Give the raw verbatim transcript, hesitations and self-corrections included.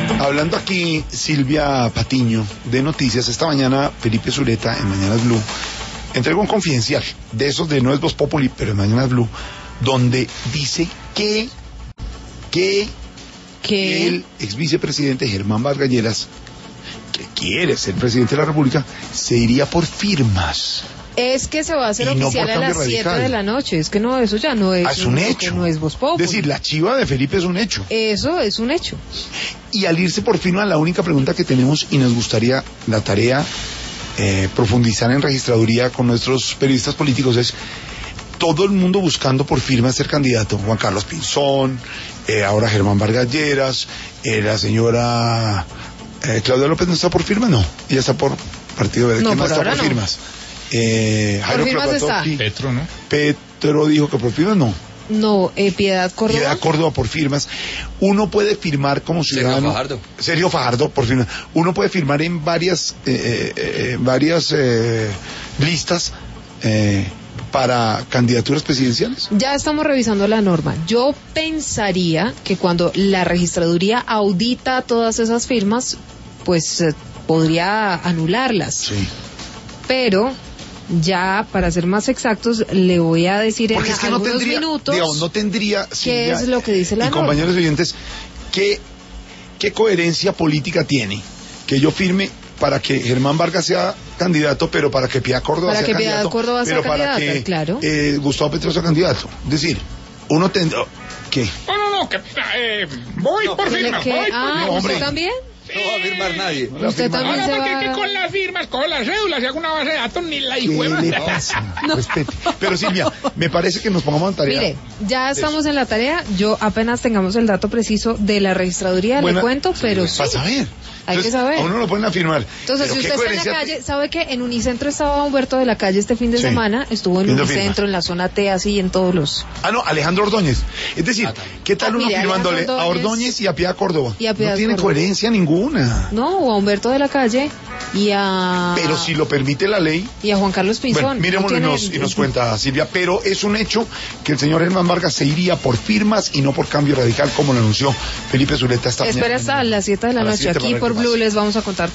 Hablando aquí, Silvia Patiño, de Noticias, esta mañana Felipe Zuleta, en Mañanas Blue, entregó un confidencial, de esos de no es Voz Populi, pero en Mañanas Blue, donde dice que, que, que el ex vicepresidente Germán Vargas Lleras, que quiere ser presidente de la República, se iría por firmas. Es que se va a hacer Y no oficial por a las cambio siete radical. de la noche. Es que no, eso ya no es, Ah, es un no, hecho. no es Voz Populi. Es decir, la chiva de Felipe es un hecho. Eso es un hecho. Y al irse por firma, la única pregunta que tenemos, y nos gustaría la tarea eh, profundizar en registraduría con nuestros periodistas políticos, es todo el mundo buscando por firma ser candidato. Juan Carlos Pinzón, eh, ahora Germán Vargas Lleras, eh, la señora eh, Claudia López no está por firma, no. Ella está por Partido Verde. No, ¿Quién más por está ahora por no. firmas? Eh, Por Jairo firmas Krapatowski. está. Petro, ¿no? Petro dijo que por firmas no. No, eh, Piedad Córdoba. Piedad Córdoba por firmas. Uno puede firmar como ciudadano. Sergio Fajardo. Sergio Fajardo por firmas. Uno puede firmar en varias, eh, eh, varias eh, listas eh, para candidaturas presidenciales. Ya estamos revisando la norma. Yo pensaría que cuando la registraduría audita todas esas firmas, pues eh, podría anularlas. Sí. Pero ya, para ser más exactos, le voy a decir en Porque es que no algunos tendría, minutos digamos, no tendría, qué Silvia, es lo que dice la y norma. compañeros oyentes, ¿qué, qué coherencia política tiene que yo firme para que Germán Vargas sea candidato, pero para que Piedad Córdoba Para sea que Piedad candidato, Córdoba sea pero para candidata, que claro. eh, Gustavo Petro sea candidato? Es decir, uno tendrá... ¿Qué? No, no, no, que eh, voy por ¿Qué le- firma, qué? voy por Ah, no, ¿usted hombre. también? No va a firmar nadie. No la Usted firma también nadie. se porque va- es que con las firmas cojo las cédulas y hago una base de datos ni la ¿Qué hijueva. le pasa? Respete. Pero Silvia, me parece que nos pongamos en tarea. Mire, ya estamos en la tarea. Yo apenas tengamos el dato preciso de la registraduría, Buena- le cuento, pero sí. Para saber. Hay que saber. A uno lo ponen a firmar. Entonces, Pero si ¿qué usted está en la coherencia calle, sabe que en Unicentro estaba Humberto de la Calle este fin de Sí. semana, estuvo en Viendo Unicentro, firmas. en la zona T, así en todos los... Ah, no, Alejandro Ordóñez. Es decir, ¿qué tal Ah, uno mire, firmándole Alejandro a Ordóñez Ordóñez y a Piedad Córdoba? y a Piedad no tiene Córdoba. coherencia ninguna. No, o a Humberto de la Calle y a... Pero si lo permite la ley... Y a Juan Carlos Pinzón. Bueno, miremoslo No y, tiene- nos, y nos cuenta Silvia, pero es un hecho que el señor Germán Vargas se iría por firmas y no por cambio radical, como lo anunció Felipe Zuleta esta Espera mañana. hasta las siete de la A las noche. siete Aquí para por ver qué Blue pasa. les vamos a contar